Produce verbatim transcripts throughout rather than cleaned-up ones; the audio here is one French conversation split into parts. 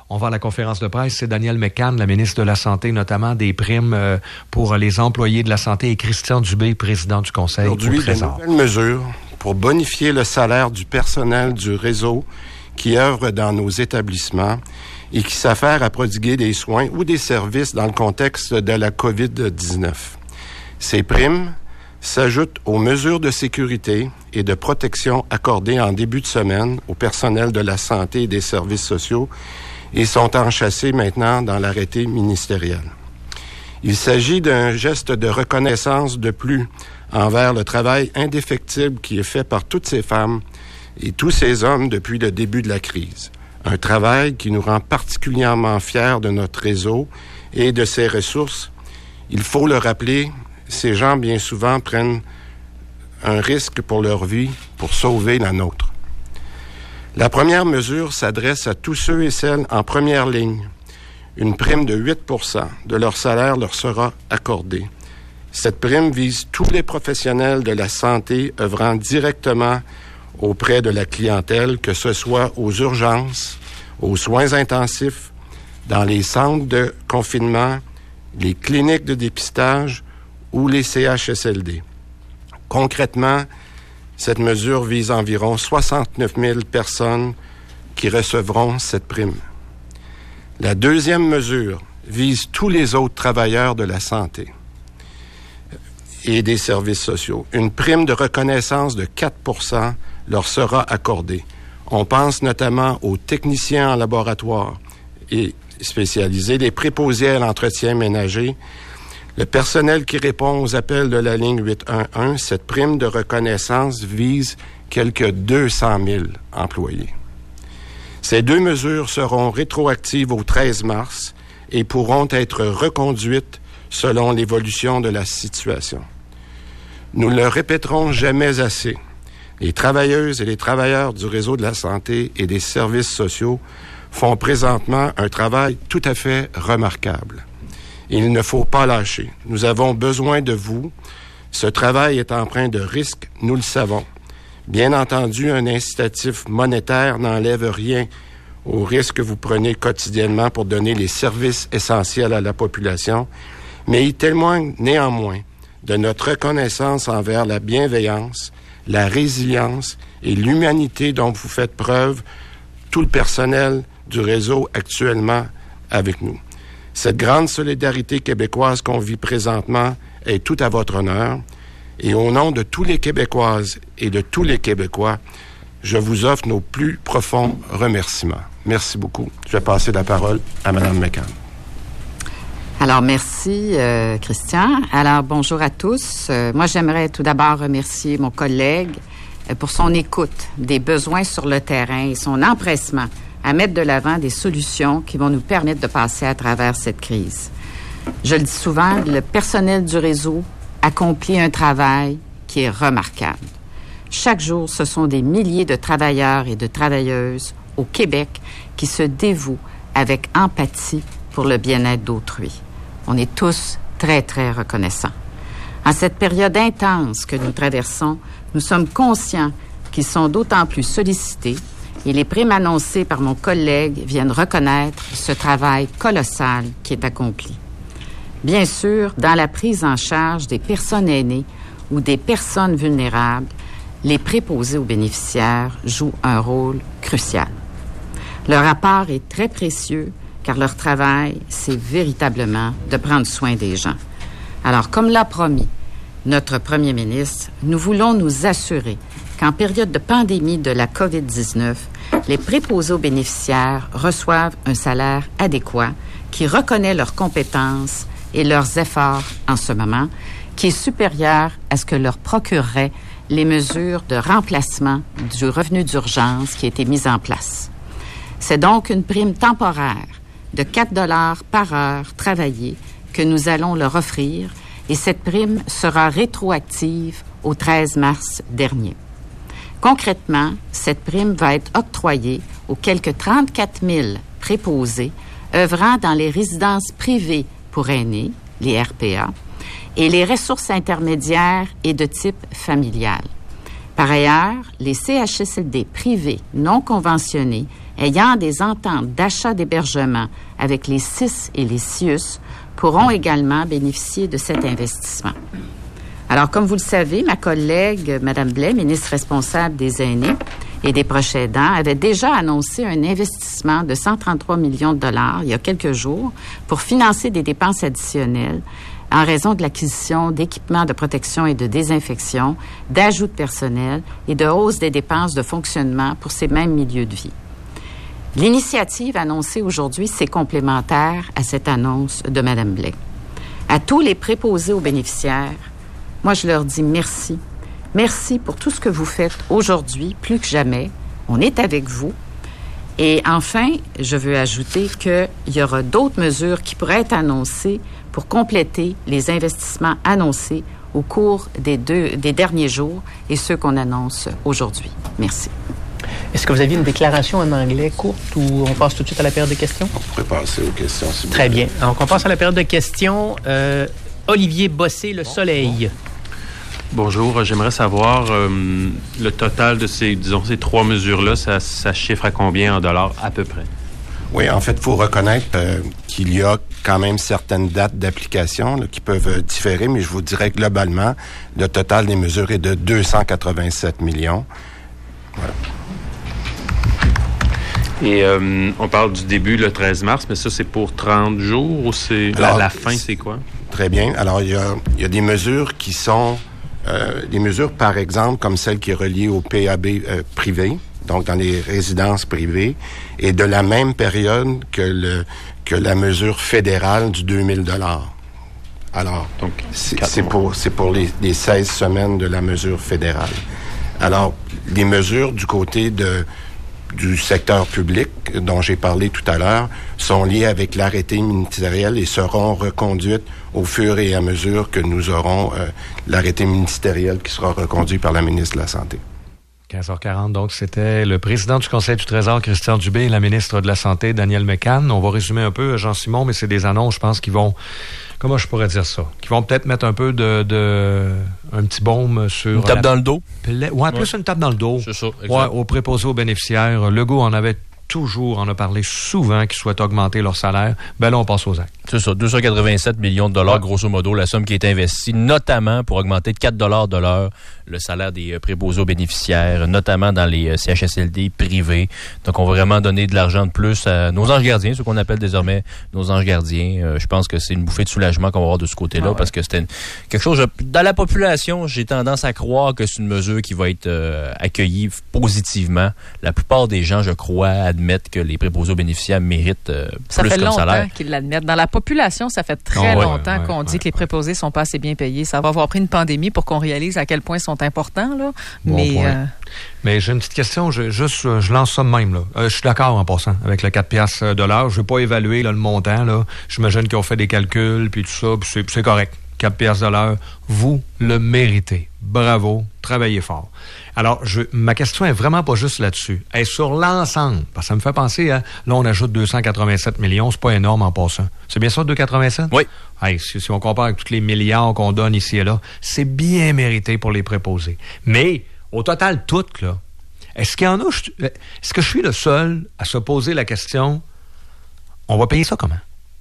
On va à la conférence de presse. C'est Danielle McCann, la ministre de la Santé, notamment des primes euh, pour les employés de la santé, et Christian Dubé, président du Conseil au Trésor. Aujourd'hui, de nouvelles mesures pour bonifier le salaire du personnel du réseau qui œuvre dans nos établissements et qui s'affaire à prodiguer des soins ou des services dans le contexte de la covid dix-neuf. Ces primes s'ajoutent aux mesures de sécurité et de protection accordées en début de semaine au personnel de la santé et des services sociaux et sont enchâssées maintenant dans l'arrêté ministériel. Il s'agit d'un geste de reconnaissance de plus envers le travail indéfectible qui est fait par toutes ces femmes et tous ces hommes depuis le début de la crise. Un travail qui nous rend particulièrement fiers de notre réseau et de ses ressources. Il faut le rappeler, ces gens, bien souvent, prennent un risque pour leur vie pour sauver la nôtre. La première mesure s'adresse à tous ceux et celles en première ligne. Une prime de huit pour cent de leur salaire leur sera accordée. Cette prime vise tous les professionnels de la santé œuvrant directement auprès de la clientèle, que ce soit aux urgences, aux soins intensifs, dans les centres de confinement, les cliniques de dépistage ou les C H S L D. Concrètement, cette mesure vise environ soixante-neuf mille personnes qui recevront cette prime. La deuxième mesure vise tous les autres travailleurs de la santé et des services sociaux. Une prime de reconnaissance de quatre pour cent leur sera accordée. On pense notamment aux techniciens en laboratoire et spécialisés, les préposés à l'entretien ménager, le personnel qui répond aux appels de la ligne huit un un. Cette prime de reconnaissance vise quelques deux cent mille employés. Ces deux mesures seront rétroactives au treize mars et pourront être reconduites selon l'évolution de la situation. Nous ne le répéterons jamais assez. Les travailleuses et les travailleurs du réseau de la santé et des services sociaux font présentement un travail tout à fait remarquable. Il ne faut pas lâcher. Nous avons besoin de vous. Ce travail est empreint de risques, nous le savons. Bien entendu, un incitatif monétaire n'enlève rien aux risques que vous prenez quotidiennement pour donner les services essentiels à la population, mais il témoigne néanmoins de notre reconnaissance envers la bienveillance, la résilience et l'humanité dont vous faites preuve, tout le personnel du réseau actuellement avec nous. Cette grande solidarité québécoise qu'on vit présentement est tout à votre honneur. Et au nom de tous les Québécoises et de tous les Québécois, je vous offre nos plus profonds remerciements. Merci beaucoup. Je vais passer la parole à Mme McCann. Alors, merci, euh, Christian. Alors, bonjour à tous. Euh, moi, j'aimerais tout d'abord remercier mon collègue euh, pour son écoute des besoins sur le terrain et son empressement à mettre de l'avant des solutions qui vont nous permettre de passer à travers cette crise. Je le dis souvent, le personnel du réseau accomplit un travail qui est remarquable. Chaque jour, ce sont des milliers de travailleurs et de travailleuses au Québec qui se dévouent avec empathie pour le bien-être d'autrui. On est tous très, très reconnaissants. En cette période intense que nous traversons, nous sommes conscients qu'ils sont d'autant plus sollicités et les primes annoncées par mon collègue viennent reconnaître ce travail colossal qui est accompli. Bien sûr, dans la prise en charge des personnes aînées ou des personnes vulnérables, les préposés aux bénéficiaires jouent un rôle crucial. Leur apport est très précieux car leur travail, c'est véritablement de prendre soin des gens. Alors, comme l'a promis notre premier ministre, nous voulons nous assurer qu'en période de pandémie de la covid dix-neuf, les préposés aux bénéficiaires reçoivent un salaire adéquat qui reconnaît leurs compétences et leurs efforts en ce moment, qui est supérieur à ce que leur procureraient les mesures de remplacement du revenu d'urgence qui a été mise en place. C'est donc une prime temporaire de quatre dollars par heure travaillée que nous allons leur offrir et cette prime sera rétroactive au treize mars dernier. Concrètement, cette prime va être octroyée aux quelques trente-quatre mille préposés œuvrant dans les résidences privées pour aînés, les R P A, et les ressources intermédiaires et de type familial. Par ailleurs, les C H S L D privés non conventionnés ayant des ententes d'achat d'hébergement avec les C I S et les C I U S pourront également bénéficier de cet investissement. Alors, comme vous le savez, ma collègue, Mme Blais, ministre responsable des aînés et des proches aidants, avait déjà annoncé un investissement de cent trente-trois millions de dollars il y a quelques jours pour financer des dépenses additionnelles en raison de l'acquisition d'équipements de protection et de désinfection, d'ajout de personnel et de hausse des dépenses de fonctionnement pour ces mêmes milieux de vie. L'initiative annoncée aujourd'hui, c'est complémentaire à cette annonce de Mme Blais. À tous les préposés aux bénéficiaires, moi, je leur dis merci. Merci pour tout ce que vous faites aujourd'hui, plus que jamais. On est avec vous. Et enfin, je veux ajouter qu'il y aura d'autres mesures qui pourraient être annoncées pour compléter les investissements annoncés au cours des, deux, des derniers jours et ceux qu'on annonce aujourd'hui. Merci. Est-ce que vous aviez une déclaration en anglais courte ou on passe tout de suite à la période de questions? On pourrait passer aux questions, s'il vous plaît. Très bien. Donc, on passe à la période de questions. Euh, Olivier Bossé, Le Soleil. Bonjour, j'aimerais savoir euh, le total de ces, disons, ces trois mesures-là, ça, ça chiffre à combien en dollars à peu près? Oui, en fait, il faut reconnaître euh, qu'il y a quand même certaines dates d'application là, qui peuvent euh, différer, mais je vous dirais que globalement, le total des mesures est de deux cent quatre-vingt-sept millions. Voilà. Et euh, on parle du début le treize mars, mais ça, c'est pour trente jours ou c'est Alors, la, la fin, c'est quoi? Très bien. Alors, il y a, il y a des mesures qui sont... Euh, des mesures, par exemple, comme celle qui est reliée au P A B euh, privé, donc dans les résidences privées, et de la même période que le que la mesure fédérale du deux mille dollars. Alors, donc c'est, c'est pour c'est pour les, les seize semaines de la mesure fédérale. Alors, les mesures du côté de du secteur public, dont j'ai parlé tout à l'heure, sont liées avec l'arrêté ministériel et seront reconduites au fur et à mesure que nous aurons euh, l'arrêté ministériel qui sera reconduit par la ministre de la Santé. quinze heures quarante, donc, c'était le président du Conseil du Trésor, Christian Dubé, et la ministre de la Santé, Danielle McCann. On va résumer un peu, Jean-Simon, mais c'est des annonces, je pense, qui vont... Comment je pourrais dire ça? Qui vont peut-être mettre un peu de... de un petit baume sur... Une tape la... dans le dos? Ouais, ouais, plus une tape dans le dos. C'est ça, exact. Ouais, aux préposés aux bénéficiaires. Legault en avait toujours, on a parlé souvent qu'ils souhaitent augmenter leur salaire. Ben là, on passe aux actes. C'est ça, deux cent quatre-vingt-sept millions de dollars, ouais. Grosso modo, la somme qui est investie, notamment pour augmenter de quatre dollars de l'heure le salaire des préposés aux bénéficiaires, notamment dans les C H S L D privés. Donc, on va vraiment donner de l'argent de plus à nos anges gardiens, ce qu'on appelle désormais nos anges gardiens. Euh, je pense que c'est une bouffée de soulagement qu'on va avoir de ce côté-là, ah ouais. Parce que c'était une, quelque chose... Je, dans la population, j'ai tendance à croire que c'est une mesure qui va être euh, accueillie positivement. La plupart des gens, je crois, admettent que les préposés aux bénéficiaires méritent euh, ça plus comme salaire. Ça fait longtemps qu'ils l'admettent. Dans la population, ça fait très oh, ouais, longtemps ouais, qu'on ouais, dit ouais, que les préposés ne sont pas assez bien payés. Ça va avoir pris une pandémie pour qu'on réalise à quel point ils sont importants. Là. Bon Mais, euh... Mais j'ai une petite question. Je, juste, je lance ça de même. Là. Euh, je suis d'accord en passant avec le quatre piastres de l'heure. Je ne veux pas évaluer là, le montant. Là. J'imagine qu'ils ont fait des calculs puis tout ça. Puis c'est, c'est correct. quatre piastres de l'heure. Vous le méritez. Bravo. Travaillez fort. Alors, je, ma question est vraiment pas juste là-dessus. Elle est sur l'ensemble. Parce que ça me fait penser à... Là, on ajoute deux cent quatre-vingt-sept millions. C'est pas énorme en passant. C'est bien ça, deux cent quatre-vingt-sept? Oui. Hey, si, si on compare avec tous les milliards qu'on donne ici et là, c'est bien mérité pour les préposés. Mais, au total, toutes, là, est-ce qu'il y en a... Est-ce que je suis le seul à se poser la question, on va payer ça comment?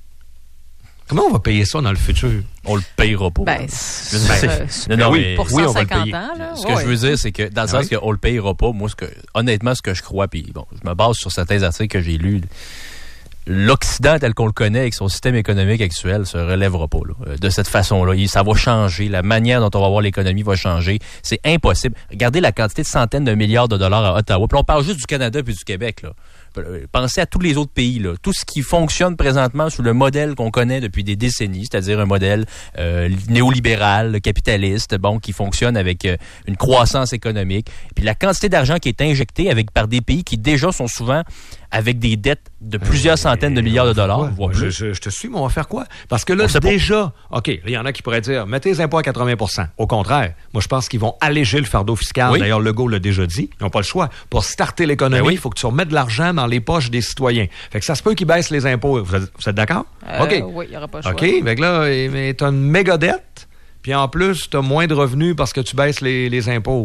Comment on va payer ça dans le futur? On le payera pas. Ben, c'est, ben, non, non, oui, mais pour oui, cent cinquante on va le payer. Ans, là, ce ouais. que je veux dire, c'est que dans le ah sens oui? qu'on le payera pas, moi, ce que, honnêtement, ce que je crois, puis bon, je me base sur certains articles que j'ai lus, l'Occident tel qu'on le connaît avec son système économique actuel se relèvera pas là, de cette façon-là. Ça va changer. La manière dont on va voir l'économie va changer. C'est impossible. Regardez la quantité de centaines de milliards de dollars à Ottawa. Puis on parle juste du Canada puis du Québec. Là. Pensez à tous les autres pays. Là. Tout ce qui fonctionne présentement sous le modèle qu'on connaît depuis des décennies, c'est-à-dire un modèle euh, néolibéral, capitaliste, bon, qui fonctionne avec euh, une croissance économique. Puis la quantité d'argent qui est injectée avec par des pays qui déjà sont souvent avec des dettes de plusieurs centaines de milliards de dollars. Voire plus. Je, je, je te suis, mais on va faire quoi? Parce que là, déjà, pas. OK, il y en a qui pourraient dire, mettez les impôts à quatre-vingts pour cent. Au contraire, moi, je pense qu'ils vont alléger le fardeau fiscal. Oui. D'ailleurs, Legault l'a déjà dit. Ils n'ont pas le choix. Pour starter l'économie, il ben oui. faut que tu remettes de l'argent dans les poches des citoyens. Fait que ça se peut qu'ils baissent les impôts. Vous êtes, vous êtes d'accord? Euh, OK. Oui, il n'y aura pas le choix. OK, fait que là, mais tu as une méga dette, puis en plus, tu as moins de revenus parce que tu baisses les, les impôts.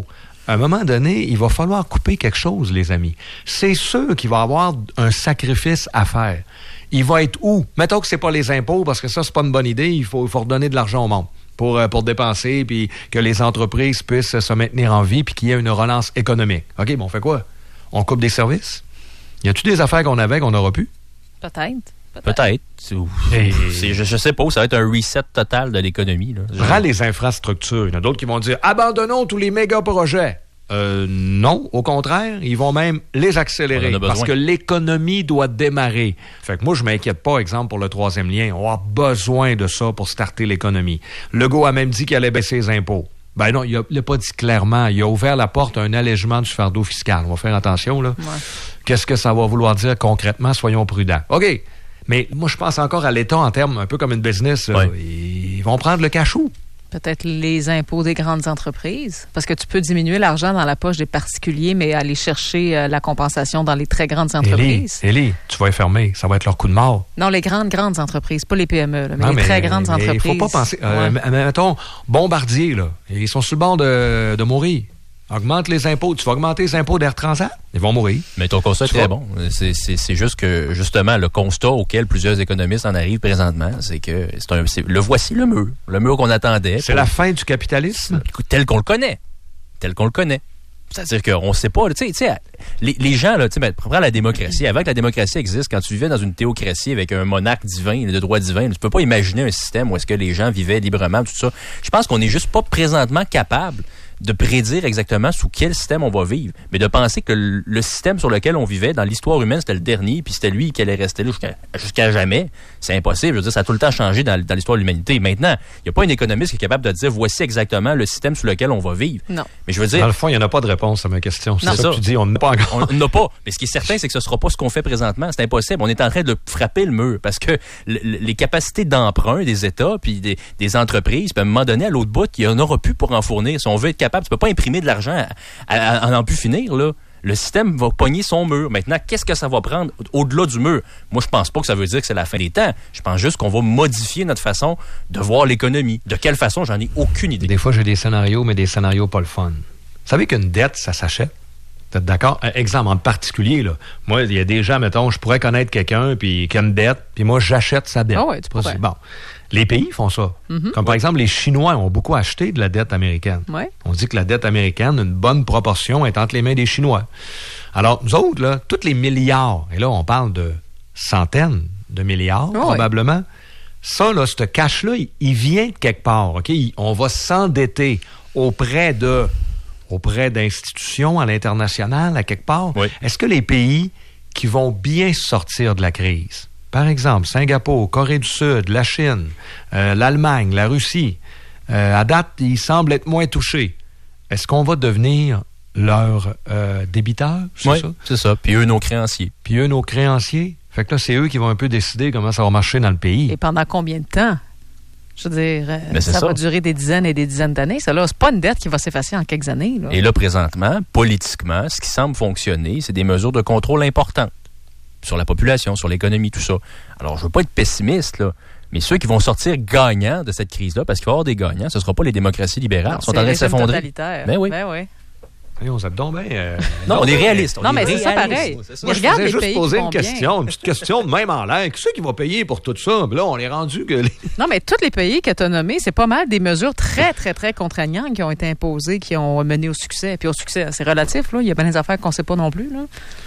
à un moment donné, il va falloir couper quelque chose, les amis. C'est sûr qu'il va y avoir un sacrifice à faire. Il va être où? Mettons que c'est pas les impôts, parce que ça, c'est pas une bonne idée. Il faut, il faut redonner de l'argent au monde pour, pour dépenser, puis que les entreprises puissent se maintenir en vie, puis qu'il y ait une relance économique. OK, bon, on fait quoi? On coupe des services? Y a-tu des affaires qu'on avait qu'on n'aura plus? Peut-être. Peut-être. Peut-être. C'est, c'est, je, je sais pas, ça va être un reset total de l'économie. Là. Prends les infrastructures. Il y en a d'autres qui vont dire « Abandonnons tous les méga-projets ». Euh, non, au contraire, ils vont même les accélérer parce que l'économie doit démarrer. Fait que moi, je m'inquiète pas, exemple, pour le troisième lien. On a besoin de ça pour starter l'économie. Legault a même dit qu'il allait baisser les impôts. Ben non, il n'a pas dit clairement. Il a ouvert la porte à un allègement du fardeau fiscal. On va faire attention, là. Ouais. Qu'est-ce que ça va vouloir dire concrètement? Soyons prudents. OK. Mais moi, je pense encore à l'État en termes un peu comme une business. Ouais. Ils vont prendre le cachot. Peut-être les impôts des grandes entreprises, parce que tu peux diminuer l'argent dans la poche des particuliers, mais aller chercher euh, la compensation dans les très grandes entreprises. Élie, Élie, tu vas les fermer. Ça va être leur coup de mort. Non, les grandes, grandes entreprises, pas les P M E, là, mais non, les mais, très grandes mais entreprises. Il ne faut pas penser... Euh, ouais. Mettons, Bombardier, là, ils sont sur le bord de, de mourir. Augmente les impôts. Tu vas augmenter les impôts d'Air Transat, ils vont mourir. Mais ton constat est très bon. C'est, c'est, c'est juste que, justement, le constat auquel plusieurs économistes en arrivent présentement, c'est que c'est un, c'est, le voici le mur. Le mur qu'on attendait. C'est pour... la fin du capitalisme? Tel qu'on le connaît. Tel qu'on le connaît. C'est-à-dire qu'on ne sait pas, tu sais, les, les gens, là, tu sais, prends la démocratie. Avant que la démocratie existe, quand tu vivais dans une théocratie avec un monarque divin, de droit divin, tu peux pas imaginer un système où est-ce que les gens vivaient librement, tout ça. Je pense qu'on n'est juste pas présentement capable de prédire exactement sous quel système on va vivre, mais de penser que le, le système sur lequel on vivait dans l'histoire humaine, c'était le dernier, puis c'était lui qui allait rester là jusqu'à, jusqu'à jamais, c'est impossible. Je veux dire, ça a tout le temps changé dans, dans l'histoire de l'humanité. Maintenant, il n'y a pas un économiste qui est capable de dire voici exactement le système sur lequel on va vivre. Non. Mais je veux dire... Dans le fond, il n'y en a pas de réponse à ma question. C'est non, ça, ça que tu dis, on n'a pas encore. On n'a pas. Mais ce qui est certain, c'est que ce ne sera pas ce qu'on fait présentement. C'est impossible. On est en train de frapper le mur parce que le, les capacités d'emprunt des États puis des, des entreprises, puis à un moment donné, à l'autre bout, il n'y en aura plus pour en fournir. Si on veut être capable, tu ne peux pas imprimer de l'argent à, à, à, à n'en plus finir, là. Le système va pogner son mur. Maintenant, qu'est-ce que ça va prendre au-delà du mur? Moi, je pense pas que ça veut dire que c'est la fin des temps. Je pense juste qu'on va modifier notre façon de voir l'économie. De quelle façon, j'en ai aucune idée. Des fois, j'ai des scénarios, mais des scénarios pas le fun. Vous savez qu'une dette, ça s'achète? Vous êtes d'accord? Un exemple en particulier, là. Moi, il y a des gens, mettons, je pourrais connaître quelqu'un puis qui a une dette, puis moi, j'achète sa dette. Ah ouais, tu pourrais. Bon. Les pays font ça. Mm-hmm. Comme par exemple, les Chinois ont beaucoup acheté de la dette américaine. Ouais. On dit que la dette américaine, une bonne proportion est entre les mains des Chinois. Alors, nous autres, là, tous les milliards, et là, on parle de centaines de milliards, oh probablement. Ouais. Ça, là, ce cash-là, il, il vient de quelque part, OK? Il, on va s'endetter auprès de, auprès d'institutions à l'international, à quelque part. Oui. Est-ce que les pays qui vont bien sortir de la crise, par exemple, Singapour, Corée du Sud, la Chine, euh, l'Allemagne, la Russie, euh, à date, ils semblent être moins touchés. Est-ce qu'on va devenir leur euh, débiteur? C'est oui, ça? C'est ça. Puis eux, nos créanciers. Puis eux, nos créanciers. Fait que là, c'est eux qui vont un peu décider comment ça va marcher dans le pays. Et pendant combien de temps? Je veux dire, euh, ça, ça va durer des dizaines et des dizaines d'années. Ça, là, c'est pas une dette qui va s'effacer en quelques années. Là. Et là, présentement, politiquement, ce qui semble fonctionner, c'est des mesures de contrôle importantes sur la population, sur l'économie, tout ça. Alors, je veux pas être pessimiste, là, mais ceux qui vont sortir gagnants de cette crise-là, parce qu'il va y avoir des gagnants, ce ne sera pas les démocraties libérales. Non, sont en train de s'effondrer. Ben oui. Ben oui. Et on s'aide donc bien. Euh, non, non, on est réaliste. On non, est mais réaliste. c'est ça pareil. C'est ça. Moi, je faisais juste les poser une question, bien. Une petite question de même en l'air. Qui c'est qui va payer pour tout ça? Puis là, on est rendu que... Les... Non, mais tous les pays que tu as nommés, c'est pas mal des mesures très, très, très contraignantes qui ont été imposées, qui ont mené au succès. Puis au succès, c'est relatif, là. Il y a bien des affaires qu'on ne sait pas non plus, là.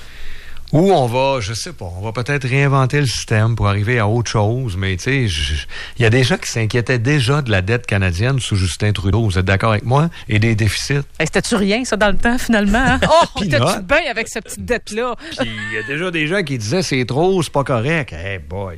Ou on va, je sais pas, on va peut-être réinventer le système pour arriver à autre chose, mais tu sais, il y a des gens qui s'inquiétaient déjà de la dette canadienne sous Justin Trudeau, vous êtes d'accord avec moi? Et des déficits. Hey, c'était-tu rien, ça, dans le temps, finalement? Hein? Oh, t'es-tu bien avec cette petite dette-là? Puis il y a déjà des gens qui disaient c'est trop, c'est pas correct. Hey boy.